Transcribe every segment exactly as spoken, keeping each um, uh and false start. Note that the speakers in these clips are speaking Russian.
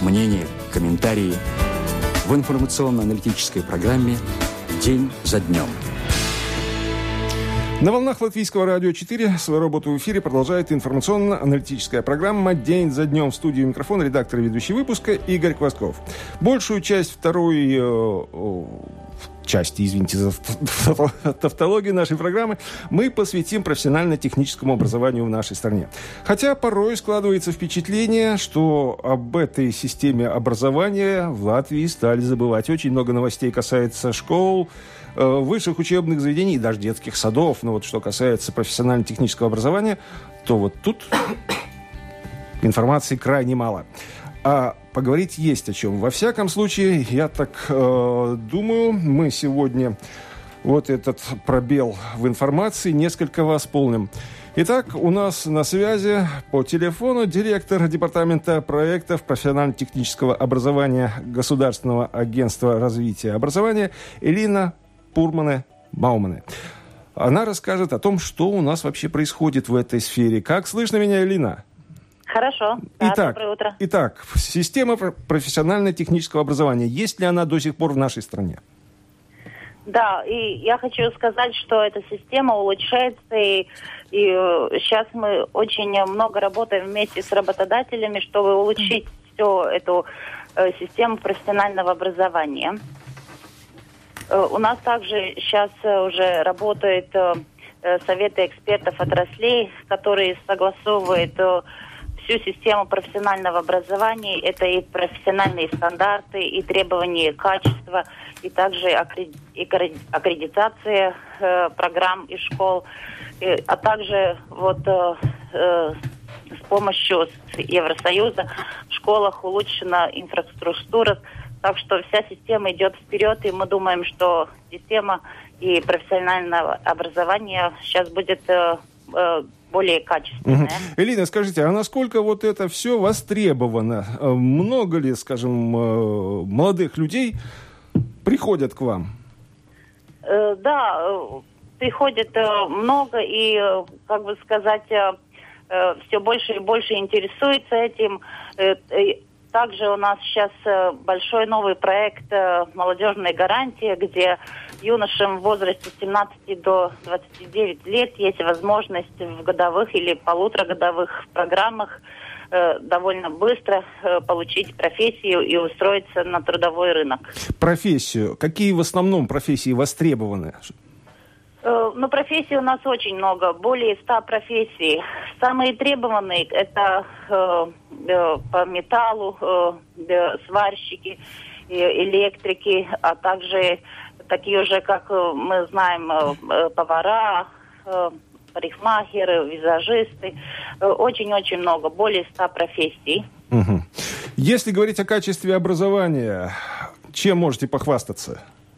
мнения, комментарии в информационно-аналитической программе «День за днем». На волнах Латвийского радио четыре свою работу в эфире продолжает информационно-аналитическая программа «День за днем». В студии микрофона редактор и ведущий выпуска Игорь Квасков. Большую часть второй... Э, э, части, извините за тавтологию нашей программы, мы посвятим профессионально-техническому образованию в нашей стране. Хотя порой складывается впечатление, что об этой системе образования в Латвии стали забывать. Очень много новостей касается школ, высших учебных заведений и даже детских садов. Но вот что касается профессионально-технического образования, то вот тут информации крайне мало. А поговорить есть о чем. Во всяком случае, я так э, думаю, мы сегодня вот этот пробел в информации несколько восполним. Итак, у нас на связи по телефону директор департамента проектов профессионально-технического образования Государственного агентства развития образования Элина Пурмане-Маумане. Она расскажет о том, что у нас вообще происходит в этой сфере. Как слышно меня, Элина? Хорошо. Да, итак, доброе утро. Итак, система профессионально-технического образования. Есть ли она до сих пор в нашей стране? Да, и я хочу сказать, что эта система улучшается, и, и сейчас мы очень много работаем вместе с работодателями, чтобы улучшить всю эту э, систему профессионального образования. Э, у нас также сейчас уже работают э, советы экспертов отраслей, которые согласовывают э, всю систему профессионального образования. Это и профессиональные стандарты, и требования качества, и также аккредитация э, программ и школ, и, а также вот э, э, с помощью Евросоюза в школах улучшена инфраструктура. Так что вся система идет вперед, и мы думаем, что система и профессионального образования сейчас будет э, э, более качественная. Угу. Элина, скажите, а насколько вот это все востребовано? Много ли, скажем, молодых людей приходят к вам? Э, да, приходит э, много, и, э, как бы сказать, э, э, все больше и больше интересуется этим. Э, э, Также у нас сейчас большой новый проект «Молодежная гарантия», где юношам в возрасте с семнадцати до двадцати девяти лет есть возможность в годовых или полуторагодовых программах э, довольно быстро э, получить профессию и устроиться на трудовой рынок. Профессию. Какие в основном профессии востребованы? Ну, профессий у нас очень много, более ста профессий. Самые требованные – это э, э, по металлу, э, сварщики, э, электрики, а также такие уже, как мы знаем, э, повара, э, парикмахеры, визажисты. Э, очень-очень много, более ста профессий. Угу. Если говорить о качестве образования, чем можете похвастаться?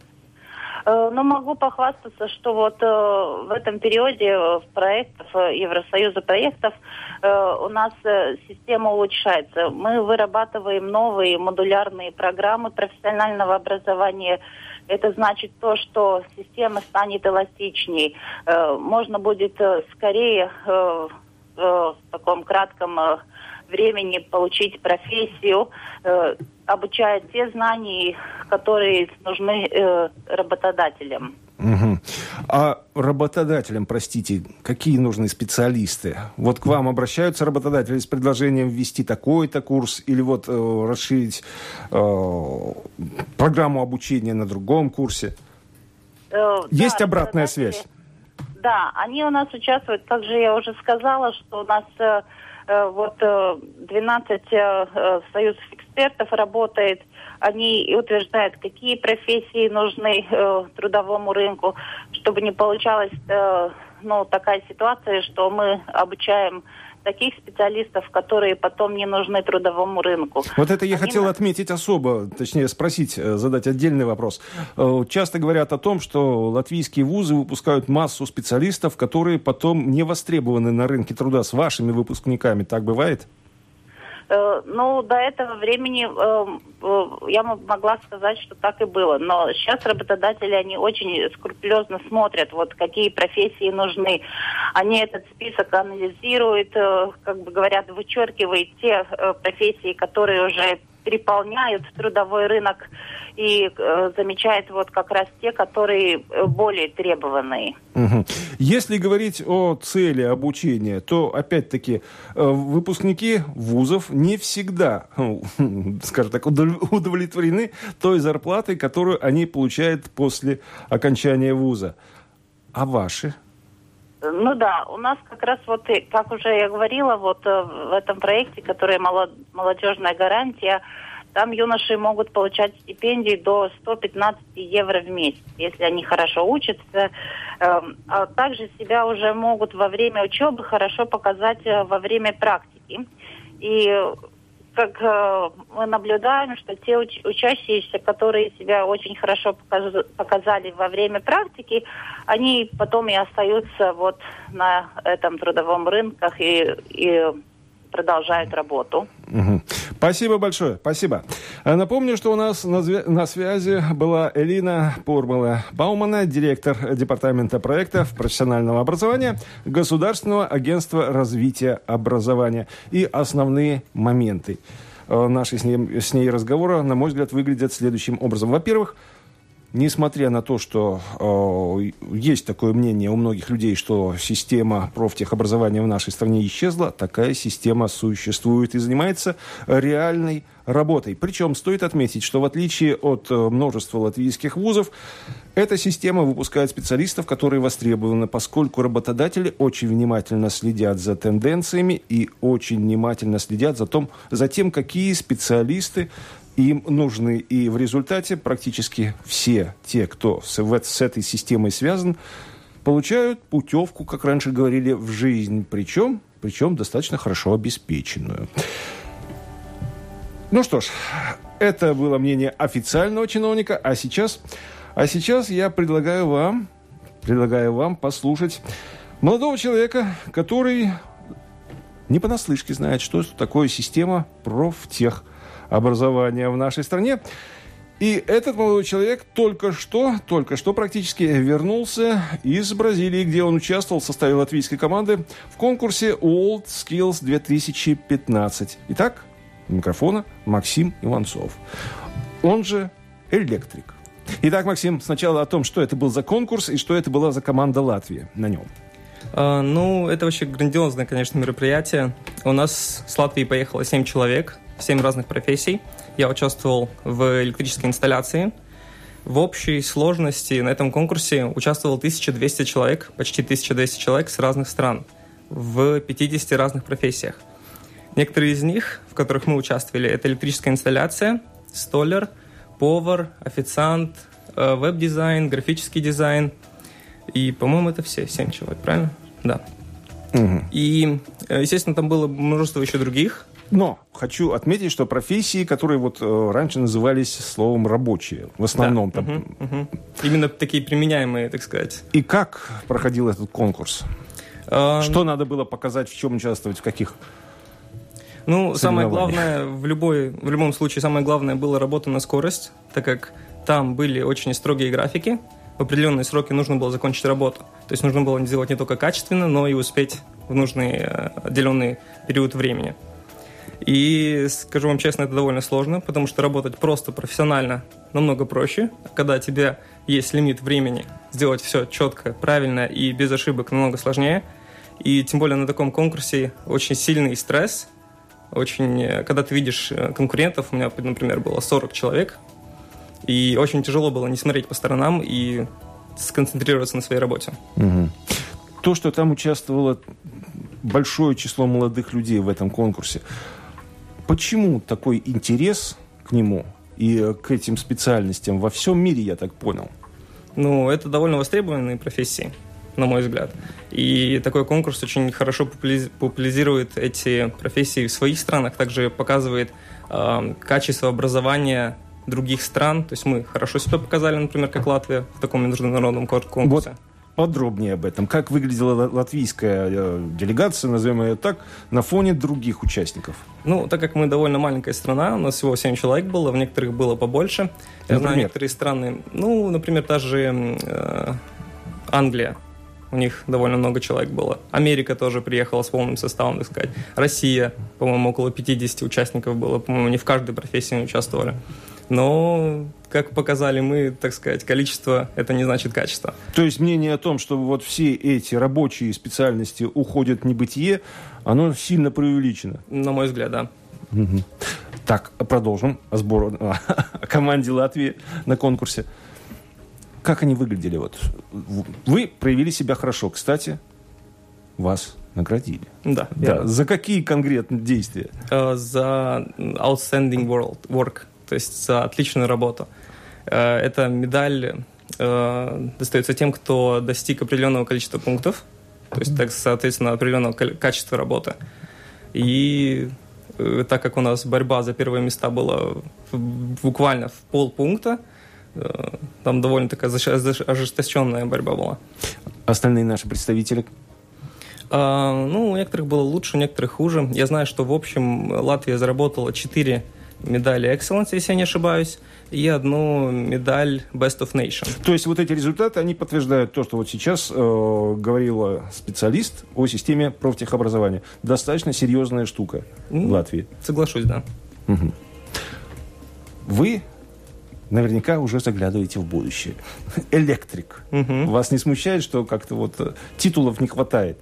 Ну, могу похвастаться, что вот э, в этом периоде в проектах, Евросоюза проектов, э, у нас э, система улучшается. Мы вырабатываем новые модулярные программы профессионального образования. Это значит то, что система станет эластичней. Э, можно будет э, скорее э, э, в таком кратком э, времени получить профессию, э, обучая те знания, которые нужны э, работодателям. Угу. А работодателям, простите, какие нужны специалисты? Вот к вам обращаются работодатели с предложением ввести такой-то курс или вот э, расширить э, программу обучения на другом курсе? Э, Есть да, обратная связь? Да, они у нас участвуют, как же я уже сказала, что у нас э, э, вот э, двенадцать э, союзов экспертов работает. Они утверждают, какие профессии нужны э, трудовому рынку, чтобы не получалась э, ну, такая ситуация, что мы обучаем таких специалистов, которые потом не нужны трудовому рынку. Вот это я Они хотел на... отметить особо, точнее спросить, задать отдельный вопрос. Часто говорят о том, что латвийские вузы выпускают массу специалистов, которые потом не востребованы на рынке труда с вашими выпускниками. Так бывает? Ну, до этого времени э, э, я могла сказать, что так и было. Но сейчас работодатели, они очень скрупулезно смотрят, вот какие профессии нужны. Они этот список анализируют, э, как бы говорят, вычеркивают те э, профессии, которые уже переполняют трудовой рынок и э, замечают вот как раз те, которые более требованные. Угу. Если говорить о цели обучения, то, опять-таки, выпускники вузов не всегда, скажем так, удовлетворены той зарплатой, которую они получают после окончания вуза. А ваши? Ну да, у нас как раз вот, как уже я говорила, вот в этом проекте, который «Молодежная гарантия», там юноши могут получать стипендии до сто пятнадцать евро в месяц, если они хорошо учатся. А также себя уже могут во время учебы хорошо показать во время практики. И как мы наблюдаем, что те уч- учащиеся, которые себя очень хорошо показ- показали во время практики, они потом и остаются вот на этом трудовом рынке и, и продолжают работу. Угу. Спасибо большое, спасибо. Напомню, что у нас на, зв... на связи была Элина Пурмала-Баумана, директор департамента проектов профессионального образования Государственного агентства развития образования. И основные моменты нашей с ней, с ней разговора, на мой взгляд, выглядят следующим образом. Во-первых, несмотря на то, что э, есть такое мнение у многих людей, что система профтехобразования в нашей стране исчезла, такая система существует и занимается реальной работой. Причем стоит отметить, что в отличие от э, множества латвийских вузов, эта система выпускает специалистов, которые востребованы, поскольку работодатели очень внимательно следят за тенденциями и очень внимательно следят за, том, за тем, какие специалисты им нужны. И в результате практически все те, кто с, с этой системой связан, получают путевку, как раньше говорили, в жизнь. Причем, причем достаточно хорошо обеспеченную. Ну что ж, это было мнение официального чиновника. А сейчас, а сейчас я предлагаю вам, предлагаю вам послушать молодого человека, который не понаслышке знает, что такое система профтех образования в нашей стране. И этот молодой человек только что, только что практически вернулся из Бразилии, где он участвовал в составе латвийской команды в конкурсе World Skills две тысячи пятнадцать. Итак, у микрофона Максим Иванцов. Он же Электрик. Итак, Максим, сначала о том, что это был за конкурс и что это была за команда Латвии на нем. Uh, ну, это вообще грандиозное, конечно, мероприятие. У нас с Латвии поехало семь человек, семь разных профессий. Я участвовал в электрической инсталляции. В общей сложности на этом конкурсе участвовало тысяча двести человек, почти тысяча двести человек с разных стран, в пятидесяти разных профессиях. Некоторые из них, в которых мы участвовали, это электрическая инсталляция, столяр, повар, официант, веб-дизайн, графический дизайн. И, по-моему, это все, семь человек, правильно? Да. Угу. И, естественно, там было множество еще других. Но хочу отметить, что профессии, которые вот э, раньше назывались словом «рабочие», в основном да. там. Угу, угу. Именно такие применяемые, так сказать. И как проходил этот конкурс? А... Что надо было показать, в чем участвовать, в каких? Ну, самое главное, в, любой, в любом случае, самое главное было работа на скорость, так как там были очень строгие графики. В определенные сроки нужно было закончить работу. То есть нужно было сделать не только качественно, но и успеть в нужный отделенный период времени. И, скажу вам честно, это довольно сложно, потому что работать просто профессионально намного проще. Когда у тебя есть лимит времени, сделать все четко, правильно и без ошибок намного сложнее. И тем более на таком конкурсе очень сильный стресс. Очень, когда ты видишь конкурентов, у меня, например, было сорок человек, и очень тяжело было не смотреть по сторонам и сконцентрироваться на своей работе. Угу. То, что там участвовало большое число молодых людей в этом конкурсе, почему такой интерес к нему и к этим специальностям во всем мире, я так понял? Ну, это довольно востребованные профессии, на мой взгляд. И такой конкурс очень хорошо популяризирует эти профессии в своих странах, также показывает э, качество образования других стран. То есть мы хорошо себя показали, например, как Латвия в таком международном конкурсе. Вот подробнее об этом. Как выглядела латвийская э, делегация, назовем ее так, на фоне других участников? Ну, так как мы довольно маленькая страна, у нас всего семь человек было, в некоторых было побольше. Я например? знаю некоторые страны, ну, например, та же э, Англия. у них довольно много человек было. Америка тоже приехала с полным составом, так сказать. Россия, по-моему, около пятьдесят участников было, по-моему, не в каждой профессии не участвовали. Но, как показали мы, так сказать, количество – это не значит качество. То есть мнение о том, что вот все эти рабочие специальности уходят в небытие, оно сильно преувеличено? На мой взгляд, да. Угу. Так, продолжим о, сбору, о команде Латвии на конкурсе. Как они выглядели? Вот? Вы проявили себя хорошо. Кстати, вас наградили. Да. да. За какие конкретные действия? Uh, за outstanding world, work, то есть за отличную работу. Uh, эта медаль uh, достается тем, кто достиг определенного количества пунктов, то есть, так, соответственно, определенного качества работы. И uh, так как у нас борьба за первые места была буквально в полпункта, uh, там довольно такая ожесточенная борьба была. Остальные наши представители? Uh, ну, у некоторых было лучше, у некоторых хуже. Я знаю, что в общем Латвия заработала четыре медали Excellence, если я не ошибаюсь, и одну медаль Best of Nation. То есть вот эти результаты, они подтверждают то, что вот сейчас э, говорила специалист о системе профтехобразования. Достаточно серьезная штука mm, в Латвии. Соглашусь, да. Угу. Вы наверняка уже заглядываете в будущее. Электрик. Угу. Вас не смущает, что как-то вот титулов не хватает?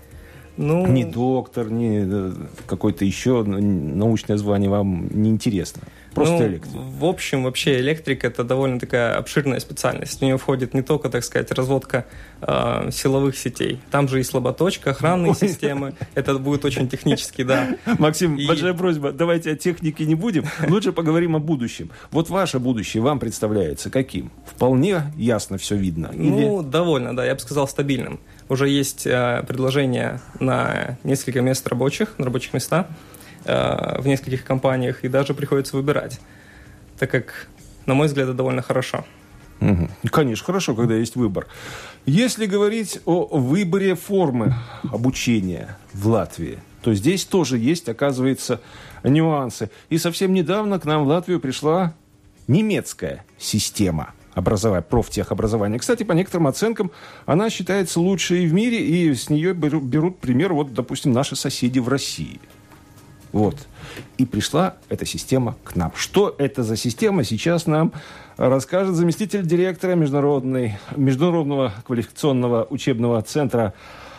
Ну, ни доктор, ни какое-то еще научное звание вам не интересно. Просто ну, электрик. В общем, вообще электрик – это довольно такая обширная специальность. В нее входит не только, так сказать, разводка э, силовых сетей. Там же и слаботочка, охранные Ой. системы. Это будет очень технически, да. Максим, и... большая просьба, давайте о технике не будем. Лучше поговорим о будущем. Вот ваше будущее вам представляется каким? Вполне ясно все видно? Ну, Или... довольно, да. Я бы сказал, стабильным. Уже есть э, предложения на несколько мест рабочих, на рабочих местах э, в нескольких компаниях, и даже приходится выбирать, так как, на мой взгляд, это довольно хорошо. Угу. Конечно, хорошо, когда есть выбор. Если говорить о выборе формы обучения в Латвии, то здесь тоже есть, оказывается, нюансы. И совсем недавно к нам в Латвию пришла немецкая система образования, профтехобразования. Кстати, по некоторым оценкам, она считается лучшей в мире, и с нее берут, берут пример, вот, допустим, наши соседи в России. Вот. И пришла эта система к нам. Что это за система, сейчас нам расскажет заместитель директора международной, Международного квалификационного учебного центра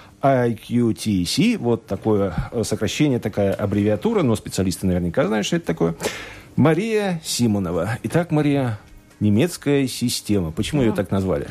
ай кью ти си. Вот такое сокращение, такая аббревиатура, но специалисты наверняка знают, что это такое. Мария Симонова. Итак, Мария, немецкая система. Почему да. ее так назвали?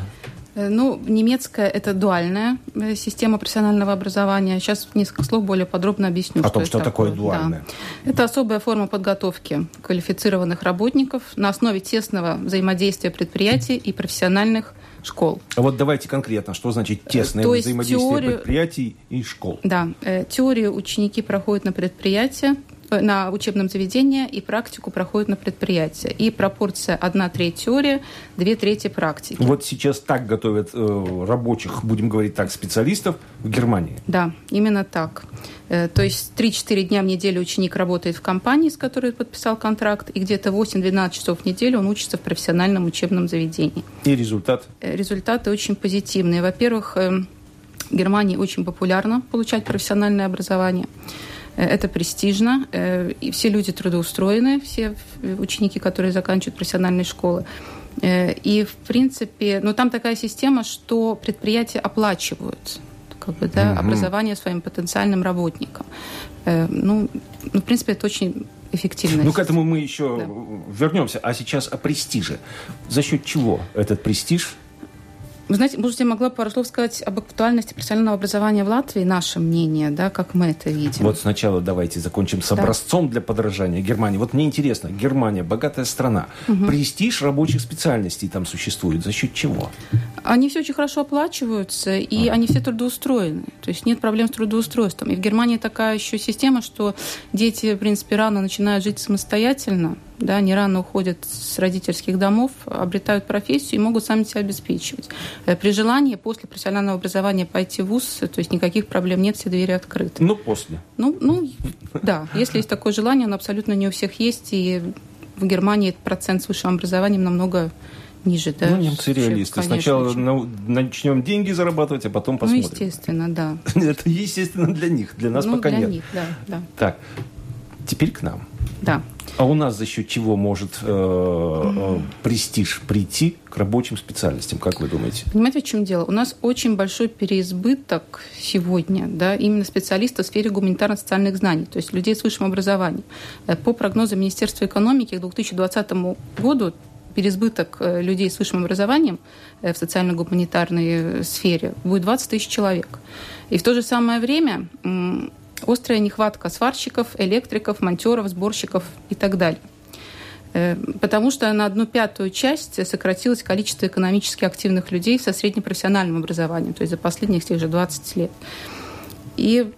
Ну, немецкая – это дуальная система профессионального образования. Сейчас несколько слов более подробно объясню. О том, что, что такое, такое дуальная. Да. Это особая форма подготовки квалифицированных работников на основе тесного взаимодействия предприятий и профессиональных школ. А вот давайте конкретно, что значит тесное То взаимодействие теорию... предприятий и школ? Да, теорию ученики проходят на предприятии, на учебном заведении, и практику проходит на предприятии. И пропорция одна треть теория, две трети практики. Вот сейчас так готовят э, рабочих, будем говорить так, специалистов в Германии. Да, именно так. Э, то есть три-четыре дня в неделю ученик работает в компании, с которой подписал контракт, и где-то восемь-двенадцать часов в неделю он учится в профессиональном учебном заведении. И результат? Э, результаты очень позитивные. Во-первых, э, в Германии очень популярно получать профессиональное образование. Это престижно, и все люди трудоустроены, все ученики, которые заканчивают профессиональные школы. И, в принципе, ну, там такая система, что предприятия оплачивают как бы, да, угу. образование своим потенциальным работникам. Ну, ну, в принципе, это очень эффективно. Ну, к этому мы еще да. вернемся. А сейчас о престиже. За счет чего этот престиж? Вы знаете, может, я могла пару слов сказать об актуальности профессионального образования в Латвии, наше мнение, да, как мы это видим. Вот сначала давайте закончим с образцом да. для подражания Германии. Вот мне интересно, Германия, богатая страна, угу. престиж рабочих специальностей там существует. За счет чего? Они все очень хорошо оплачиваются, и а. они все трудоустроены. То есть нет проблем с трудоустройством. И в Германии такая еще система, что дети, в принципе, рано начинают жить самостоятельно, да, они рано уходят с родительских домов, обретают профессию и могут сами себя обеспечивать. При желании после профессионального образования пойти в вуз, то есть никаких проблем нет, все двери открыты. Ну, после. Ну, ну да, если есть такое желание, оно абсолютно не у всех есть, и в Германии процент с высшим образованием намного ниже, да? Ну, немцы реалисты. Сначала очень... начнем деньги зарабатывать, а потом посмотрим. Ну, естественно, да. Это естественно для них, для нас ну, пока для нет. Них, да, да. Так, теперь к нам. Да. А у нас за счет чего может э, э, престиж прийти к рабочим специальностям, как вы думаете? Понимаете, в чем дело? У нас очень большой переизбыток сегодня, да, именно специалистов в сфере гуманитарно-социальных знаний, то есть людей с высшим образованием. По прогнозам Министерства экономики к две тысячи двадцатому году переизбыток людей с высшим образованием в социально-гуманитарной сфере будет двадцать тысяч человек. И в то же самое время острая нехватка сварщиков, электриков, монтеров, сборщиков и так далее. Потому что на одну пятую часть сократилось количество экономически активных людей со среднепрофессиональным образованием, то есть за последних тех же двадцать лет. И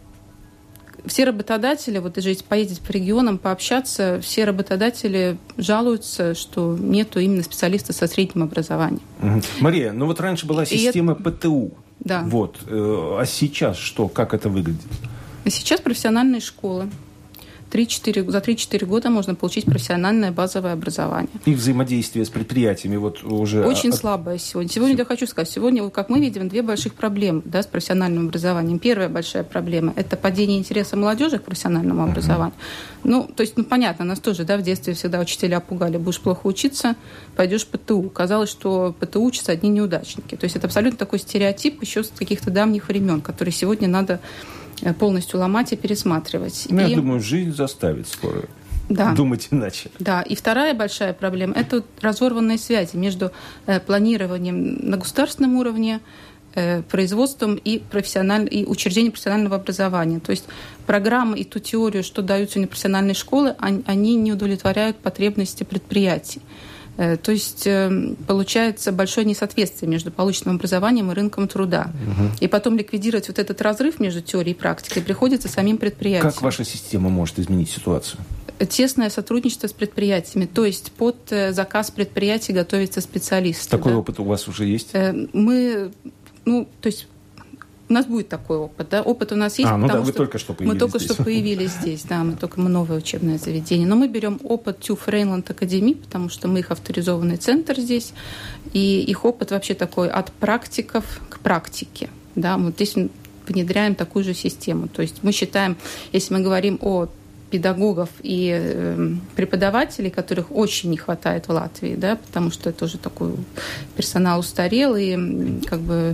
все работодатели, вот даже если поездить по регионам, пообщаться, все работодатели жалуются, что нету именно специалиста со средним образованием. Угу. Мария, ну вот раньше была система это... ПТУ. Да. Вот. А сейчас что? Как это выглядит? Сейчас профессиональные школы. три-четыре, за три-четыре года можно получить профессиональное базовое образование. И взаимодействие с предприятиями вот уже... Очень от... слабое сегодня. Сегодня, я хочу сказать, сегодня, как мы видим, две больших проблемы, да, с профессиональным образованием. Первая большая проблема – это падение интереса молодежи к профессиональному uh-huh. образованию. Ну, то есть, ну, понятно, нас тоже, да, в детстве всегда учителя пугали. Будешь плохо учиться, пойдешь в ПТУ. Казалось, что ПТУ учатся одни неудачники. То есть это абсолютно такой стереотип еще с каких-то давних времен, который сегодня надо полностью ломать и пересматривать. Ну, и... я думаю, жизнь заставит скоро да. думать иначе. Да, и вторая большая проблема – это разорванные связи между э, планированием на государственном уровне, э, производством и, профессиональ... и учреждением профессионального образования. То есть программы и ту теорию, что дают сегодня профессиональные школы, они не удовлетворяют потребности предприятий. То есть получается большое несоответствие между полученным образованием и рынком труда. Угу. И потом ликвидировать вот этот разрыв между теорией и практикой приходится самим предприятиям. Как ваша система может изменить ситуацию? Тесное сотрудничество с предприятиями. То есть под заказ предприятий готовятся специалисты. Такой да? опыт у вас уже есть? Мы, ну, то есть... У нас будет такой опыт, да? Опыт у нас есть, а, ну потому да, вы что только что появились мы только здесь. что появились здесь, да, мы только мы новое учебное заведение. Но мы берем опыт ТЮФ Рейнланд Академии, потому что мы их авторизованный центр здесь, и их опыт вообще такой от практиков к практике, да, мы здесь внедряем такую же систему. То есть мы считаем, если мы говорим о педагогов и э, преподавателей, которых очень не хватает в Латвии, да, потому что это уже такой персонал устарелый, как бы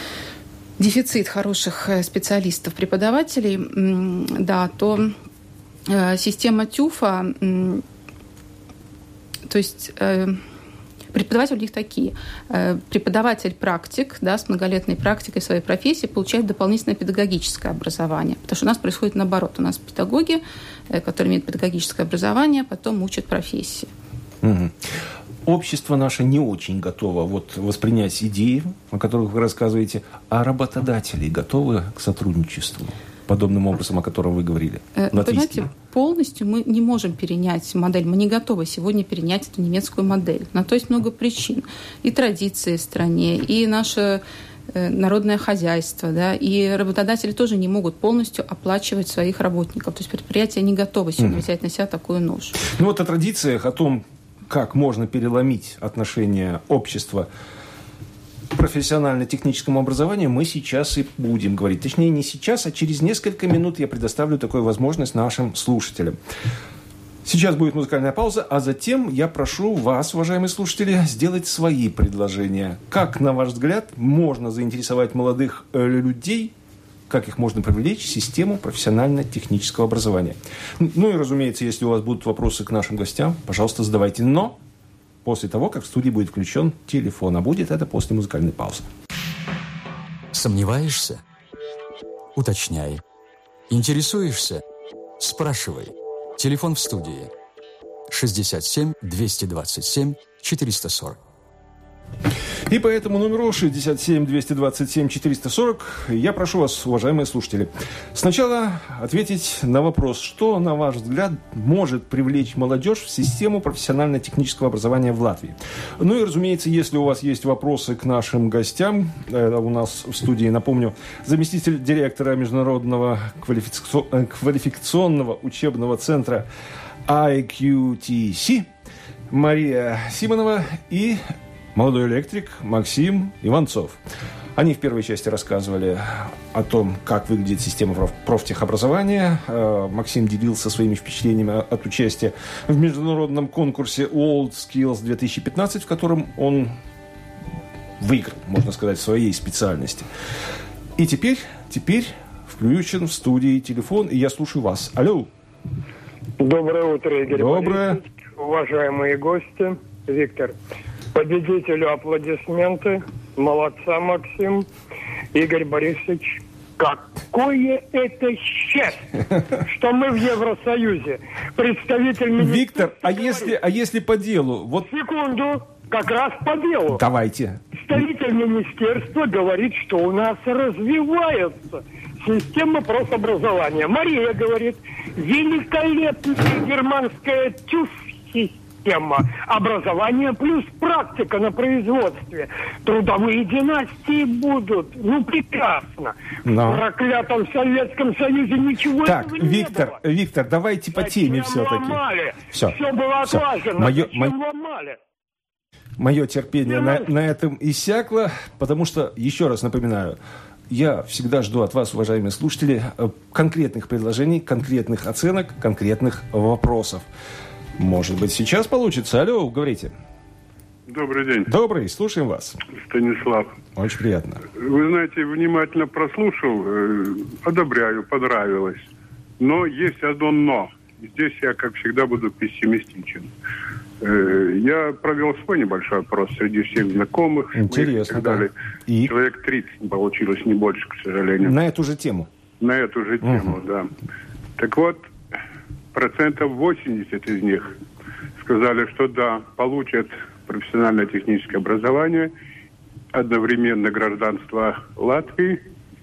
дефицит хороших специалистов, преподавателей, да, то э, система ТЮФа, э, то есть э, преподаватели у них такие. Э, преподаватель-практик, да, с многолетней практикой своей профессии получает дополнительное педагогическое образование, потому что у нас происходит наоборот. У нас педагоги, э, которые имеют педагогическое образование, потом учат профессии. Угу. Общество наше не очень готово вот воспринять идеи, о которых вы рассказываете, а работодатели готовы к сотрудничеству подобным образом, о котором вы говорили? Понимаете, полностью мы не можем перенять модель. Мы не готовы сегодня перенять эту немецкую модель. На то есть много причин. И традиции в стране, и наше народное хозяйство, да, и работодатели тоже не могут полностью оплачивать своих работников. То есть предприятия не готовы сегодня mm. взять на себя такую ношу. Ну вот о традициях, о том, как можно переломить отношение общества к профессионально-техническому образованию, мы сейчас и будем говорить. Точнее, не сейчас, а через несколько минут я предоставлю такую возможность нашим слушателям. Сейчас будет музыкальная пауза, а затем я прошу вас, уважаемые слушатели, сделать свои предложения. Как, на ваш взгляд, можно заинтересовать молодых людей, как их можно привлечь в систему профессионально-технического образования. Ну и, разумеется, если у вас будут вопросы к нашим гостям, пожалуйста, задавайте. Но после того, как в студии будет включен телефон. А будет это после музыкальной паузы. Сомневаешься? Уточняй. Интересуешься? Спрашивай. Телефон в студии. шестьдесят семь двести двадцать семь четыреста сорок. И по этому номеру шестьдесят семь двести двадцать семь четыреста сорок я прошу вас, уважаемые слушатели, сначала ответить на вопрос, что, на ваш взгляд, может привлечь молодежь в систему профессионально-технического образования в Латвии. Ну и, разумеется, если у вас есть вопросы к нашим гостям, э, у нас в студии, напомню, заместитель директора Международного квалификацион... квалификационного учебного центра ай кью ти си Мария Симонова и молодой электрик Максим Иванцов. Они в первой части рассказывали о том, как выглядит система проф- профтехобразования. Максим делился своими впечатлениями от участия в международном конкурсе WorldSkills две тысячи пятнадцать, в котором он выиграл, можно сказать, в своей специальности. И теперь, теперь включен в студии телефон, и я слушаю вас. Алло. Доброе утро, Игорь Доброе. Борисович, уважаемые гости. Виктор, победителю аплодисменты. Молодца, Максим. Игорь Борисович, какое это счастье, что мы в Евросоюзе. Представитель министерства... Виктор, а если, а если по делу? Вот... Секунду, как раз по делу. Давайте. Представитель министерства говорит, что у нас развивается система профобразования. Мария говорит, великолепная германская тюз-система. Образование плюс практика на производстве. Трудовые династии будут. Ну, прекрасно. Но. В проклятом Советском Союзе ничего так, этого не Виктор, было. Виктор, давайте по Зачем теме все-таки. ломали? Все, Все было все. отлажено. Мое, Зачем мо... ломали? Мое терпение на, на этом иссякло, потому что, еще раз напоминаю, я всегда жду от вас, уважаемые слушатели, конкретных предложений, конкретных оценок, конкретных вопросов. Может быть, сейчас получится. Алло, говорите. Добрый день. Добрый, слушаем вас. Станислав. Очень приятно. Вы знаете, внимательно прослушал, э, одобряю, понравилось. Но есть одно но. Здесь я, как всегда, буду пессимистичен. Э, я провел свой небольшой опрос среди всех знакомых. Интересно, и так да. далее. И? Человек тридцать получилось, не больше, к сожалению. На эту же тему. На эту же тему, Угу. да. Так вот, процентов восемьдесят из них сказали, что да, получат профессиональное техническое образование, одновременно гражданство Латвии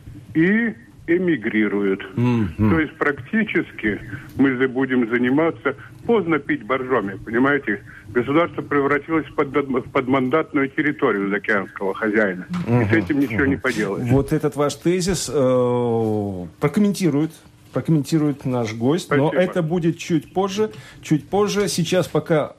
и эмигрируют. Mm-hmm. То есть практически мы будем заниматься, поздно пить боржоми, понимаете? Государство превратилось в, под, в подмандатную территорию заокеанского хозяина. Mm-hmm. И с этим ничего mm-hmm. не поделаешь. Вот этот ваш тезис э, прокомментирует. прокомментирует наш гость, Спасибо. Но это будет чуть позже. Чуть позже. Сейчас пока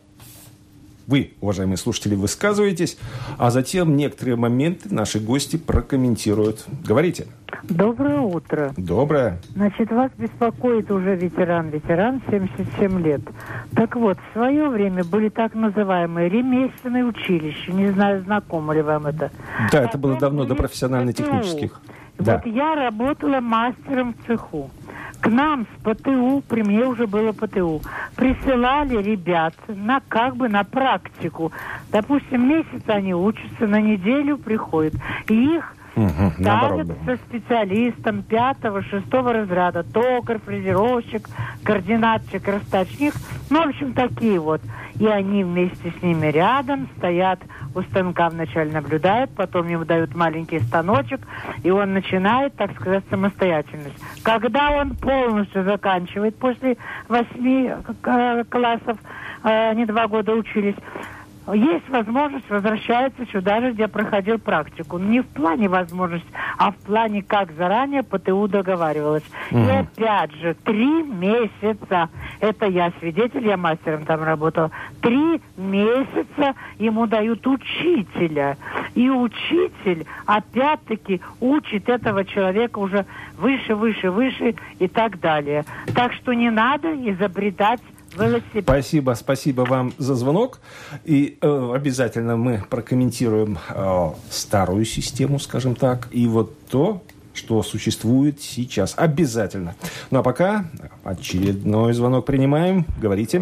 вы, уважаемые слушатели, высказываетесь, а затем некоторые моменты наши гости прокомментируют. Говорите. Доброе утро. Доброе. Значит, вас беспокоит уже ветеран, ветеран, семьдесят семь лет. Так вот, в свое время были так называемые ремесленные училища. Не знаю, знакомо ли вам это. Да, это было давно, до профессионально-технических. Вот Да. я работала мастером в цеху. К нам с ПТУ, при мне уже было ПТУ, присылали ребят на как бы на практику. Допустим, месяц они учатся, на неделю приходят. И их Угу, наоборот, ставят да. со специалистом пятого, шестого разряда. Токарь, фрезеровщик, координатчик, расточник. Ну, в общем, такие вот. И они вместе с ними рядом стоят у станка, вначале наблюдают, потом ему дают маленький станочек, и он начинает, так сказать, самостоятельность. Когда он полностью заканчивает, после восьми классов, они два года учились, есть возможность, возвращается сюда же, где проходил практику. Не в плане возможности, а в плане, как заранее ПТУ договаривалась. Mm-hmm. И опять же, три месяца, это я свидетель, я мастером там работала, три месяца ему дают учителя. И учитель, опять-таки, учит этого человека уже выше, выше, выше и так далее. Так что не надо изобретать велосипед. Спасибо, спасибо вам за звонок. И э, обязательно мы прокомментируем э, старую систему, скажем так, и вот то, что существует сейчас. Обязательно. Ну а пока очередной звонок принимаем. Говорите.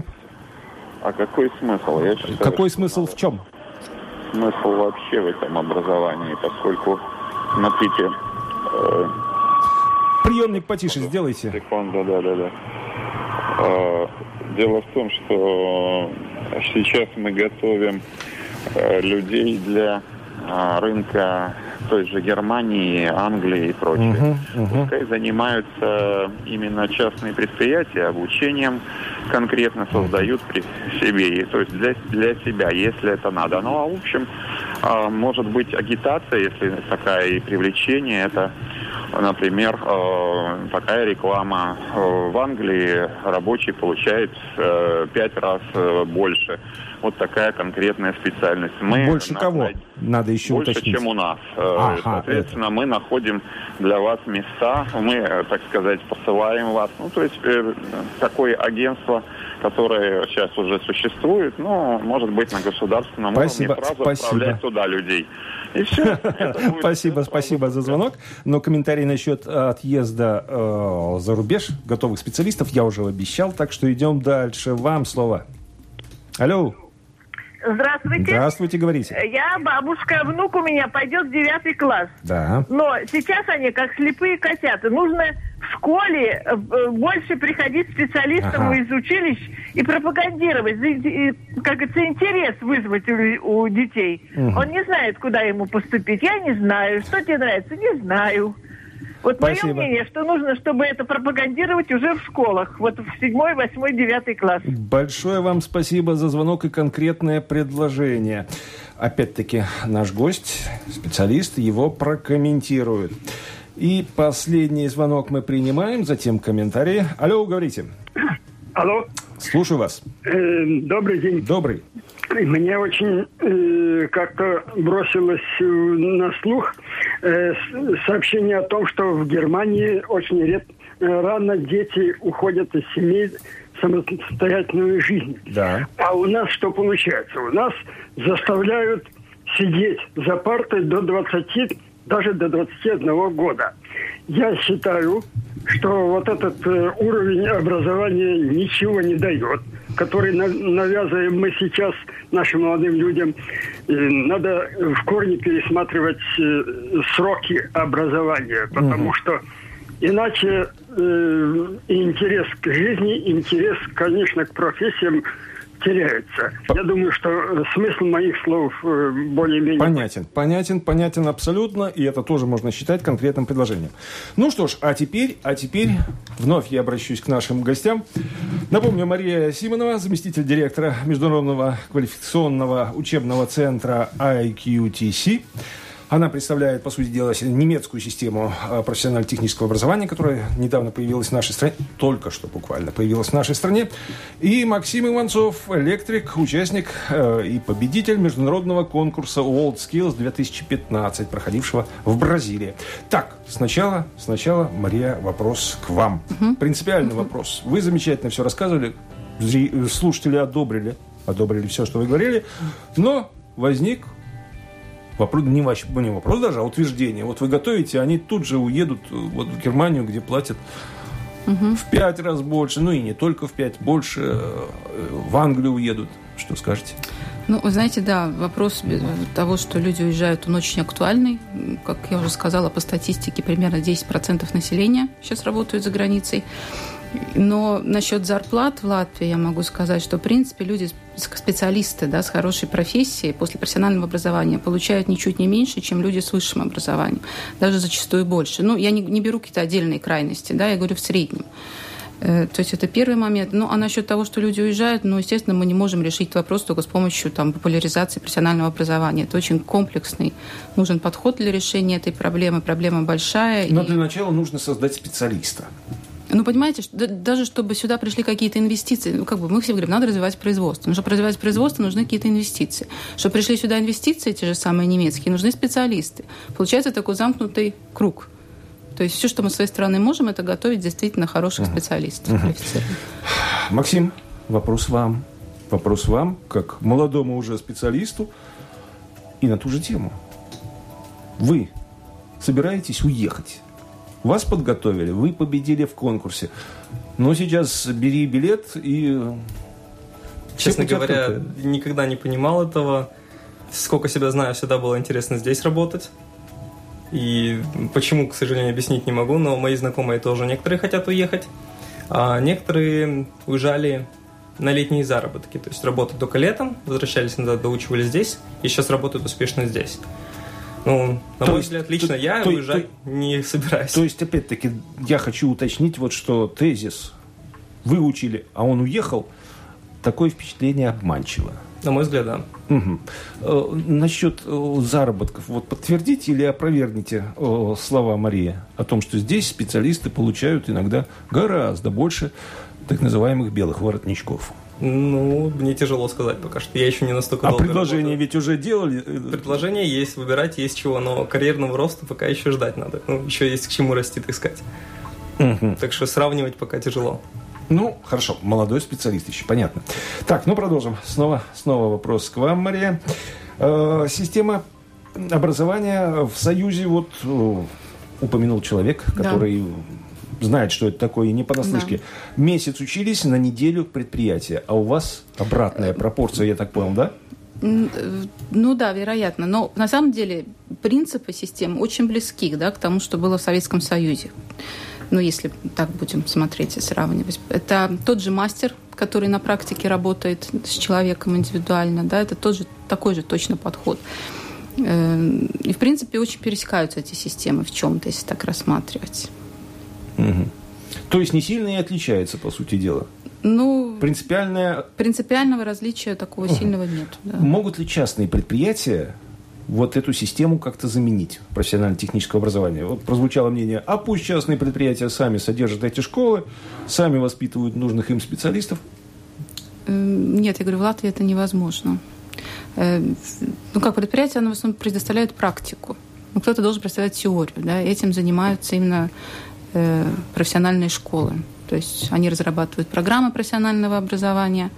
А какой смысл? Я считаю, какой смысл в чем? Смысл вообще в этом образовании, поскольку, смотрите... Э, Приемник потише сделайте. Секунду, да-да-да. Э, дело в том, что сейчас мы готовим э, людей для э, рынка той же Германии, Англии и прочее. Uh-huh, uh-huh. Пускай занимаются именно частные предприятия обучением, конкретно создают при себе, и, то есть для, для себя, если это надо. Ну, а в общем, э, может быть агитация, если такая, и привлечение, это Например, такая реклама. В Англии рабочий получает пять раз больше. Вот такая конкретная специальность. Мы больше на, кого? Надо еще больше, уточнить. чем у нас. Ага, Соответственно, это. мы находим для вас места. Мы, так сказать, посылаем вас. Ну, то есть, такое агентство, которое сейчас уже существует, ну, может быть, на государственном спасибо, уровне сразу спасибо. отправлять туда людей. И все. Спасибо, спасибо за звонок. Но комментарий насчет отъезда э, за рубеж готовых специалистов я уже обещал, так что идем дальше. Вам слово. Алло. Здравствуйте. Здравствуйте, говорите. Я бабушка, внук у меня пойдет в девятый класс. Да. Но сейчас они как слепые котята. Нужно в школе больше приходить специалистам ага. из училищ и пропагандировать, и, как говорится, интерес вызвать у, у детей. Угу. Он не знает, куда ему поступить. Я не знаю. Что тебе нравится? Не знаю. Вот спасибо. Мое мнение, что нужно, чтобы это пропагандировать уже в школах. Вот в седьмой, восьмой, девятый класс. Большое вам спасибо за звонок и конкретное предложение. Опять-таки, наш гость, специалист, его прокомментирует. И последний звонок мы принимаем, затем комментарии. Алло, говорите. Алло. Слушаю вас. Э, добрый день. Добрый. Мне очень э, как-то бросилось э, на слух э, сообщение о том, что в Германии очень ред, э, рано дети уходят из семей в самостоятельную жизнь. Да. А у нас что получается? У нас заставляют сидеть за партой до двадцати, даже до двадцати одного года. Я считаю, что вот этот э, уровень образования ничего не дает, который на, навязываем мы сейчас нашим молодым людям. Э, надо в корне пересматривать э, сроки образования, потому угу. что иначе э, интерес к жизни, интерес, конечно, к профессиям теряется. Я думаю, что смысл моих слов более-менее... Понятен, понятен, понятен абсолютно, и это тоже можно считать конкретным предложением. Ну что ж, а теперь, а теперь вновь я обращусь к нашим гостям. Напомню, Мария Симонова, заместитель директора Международного квалификационного учебного центра ай кью ти си. Она представляет, по сути дела, немецкую систему профессионально-технического образования, которая недавно появилась в нашей стране, только что буквально появилась в нашей стране. И Максим Иванцов, электрик, участник э, и победитель международного конкурса WorldSkills две тысячи пятнадцать, проходившего в Бразилии. Так, сначала, сначала, Мария, вопрос к вам. Uh-huh. Принципиальный uh-huh. вопрос. Вы замечательно все рассказывали, слушатели одобрили, одобрили все, что вы говорили, но возник... Вопрос, не, вообще, не вопрос даже, а утверждение. Вот вы готовите, они тут же уедут вот, в Германию, где платят угу. в пять раз больше, ну и не только в пять, больше, в Англию уедут. Что скажете? Ну, вы знаете, да, вопрос того, что люди уезжают, он очень актуальный. Как я уже сказала, по статистике примерно десять процентов населения сейчас работают за границей. Но насчет зарплат в Латвии я могу сказать, что, в принципе, люди, специалисты, да, с хорошей профессией после профессионального образования получают ничуть не меньше, чем люди с высшим образованием. Даже зачастую больше. Ну, я не, не беру какие-то отдельные крайности, да, я говорю в среднем. То есть это первый момент. Ну, а насчет того, что люди уезжают, ну, естественно, мы не можем решить вопрос только с помощью там, популяризации профессионального образования. Это очень комплексный, нужен подход для решения этой проблемы. Проблема большая. Но и... для начала нужно создать специалиста. Ну, понимаете, что, даже чтобы сюда пришли какие-то инвестиции, ну, как бы мы все говорим, надо развивать производство. Но чтобы развивать производство, нужны какие-то инвестиции. Чтобы пришли сюда инвестиции, те же самые немецкие, нужны специалисты. Получается такой замкнутый круг. То есть все, что мы с своей стороны можем, это готовить действительно хороших uh-huh. специалистов. Uh-huh. Максим, вопрос вам. Вопрос вам, как молодому уже специалисту, и на ту же тему. Вы собираетесь уехать? Вас подготовили, вы победили в конкурсе. Но сейчас бери билет и... Честно говоря, открыты. Никогда не понимал этого. Сколько себя знаю, всегда было интересно здесь работать. И почему, к сожалению, объяснить не могу, но мои знакомые тоже некоторые хотят уехать. А некоторые уезжали на летние заработки. То есть работают только летом, возвращались назад, доучивались здесь и сейчас работают успешно здесь. Ну, на то мой есть, взгляд, лично то, я то, уезжать то, не собираюсь. То есть, опять-таки, я хочу уточнить, вот что тезис выучили, а он уехал, такое впечатление обманчиво. На мой взгляд, да. Угу. Насчет заработков. Вот подтвердите или опровергните слова Марии о том, что здесь специалисты получают иногда гораздо больше так называемых белых воротничков? Ну, мне тяжело сказать пока что. Я еще не настолько а долго предложения работаю. Ведь уже делали? Предложения есть, выбирать есть чего, но карьерного роста пока еще ждать надо. Ну, еще есть к чему расти, так сказать. Угу. Так что сравнивать пока тяжело. Ну, хорошо, молодой специалист еще, понятно. Так, ну продолжим. Снова, снова вопрос к вам, Мария. Э, система образования в Союзе, вот э, упомянул человек, который да. знает, что это такое, и не понаслышке. Да. Месяц учились, на неделю предприятия, а у вас обратная пропорция, я так понял, да? Ну да, вероятно. Но на самом деле принципы системы очень близки, да, к тому, что было в Советском Союзе. Ну, если так будем смотреть и сравнивать. Это тот же мастер, который на практике работает с человеком индивидуально, да, это тот же, такой же точно подход. И, в принципе, очень пересекаются эти системы в чем-то, если так рассматривать. Угу. То есть не сильно и отличается, по сути дела? Ну, Принципиальное... Принципиального различия такого угу. сильного нет. Да. Могут ли частные предприятия вот эту систему как-то заменить, профессионально-технического образования? Вот прозвучало мнение, а пусть частные предприятия сами содержат эти школы, сами воспитывают нужных им специалистов? Нет, я говорю, в Латвии это невозможно. Ну, как предприятие, оно в основном предоставляет практику. Ну, кто-то должен представлять теорию, да, этим занимаются именно э, профессиональные школы. То есть они разрабатывают программы профессионального образования,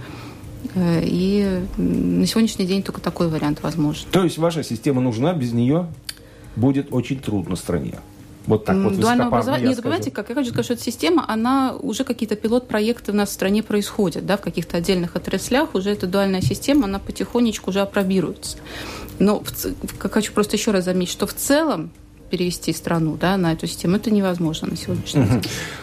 и на сегодняшний день только такой вариант возможен. То есть ваша система нужна, без нее будет очень трудно стране? Вот так вот дуального образования. Не забывайте, как я хочу сказать, что эта система, она уже какие-то пилот-проекты у нас в стране происходят, да, в каких-то отдельных отраслях уже эта дуальная система, она потихонечку уже апробируется. Но как хочу просто еще раз заметить, что в целом перевести страну, да, на эту систему, это невозможно на сегодняшний день.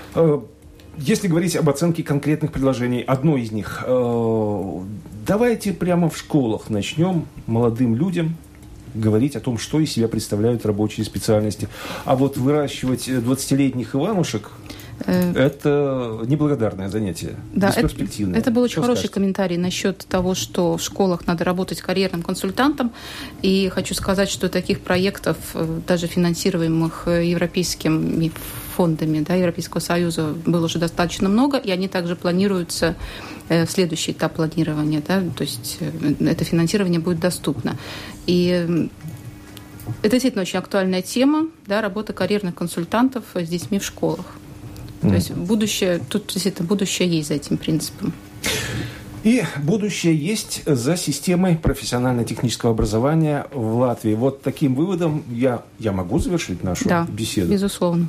Если говорить об оценке конкретных предложений, одно из них. Э, давайте прямо в школах начнем молодым людям говорить о том, что из себя представляют рабочие специальности. А вот выращивать двадцатилетних Иванушек э, – это неблагодарное занятие, да, бесперспективное. Это, это был очень что хороший скажете? Комментарий насчет того, что в школах надо работать карьерным консультантом. И хочу сказать, что таких проектов, даже финансируемых европейскими фондами, да, Европейского Союза, было уже достаточно много, и они также планируются э, в следующий этап планирования, да, то есть э, это финансирование будет доступно. И э, это действительно очень актуальная тема, да, работа карьерных консультантов с детьми в школах. Mm. То есть будущее, тут действительно будущее есть за этим принципом. И будущее есть за системой профессионально-технического образования в Латвии. Вот таким выводом я, я могу завершить нашу да, беседу? Безусловно.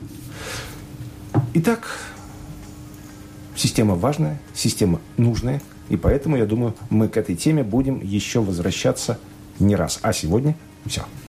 Итак, система важная, система нужная, и поэтому, я думаю, мы к этой теме будем еще возвращаться не раз. А сегодня все.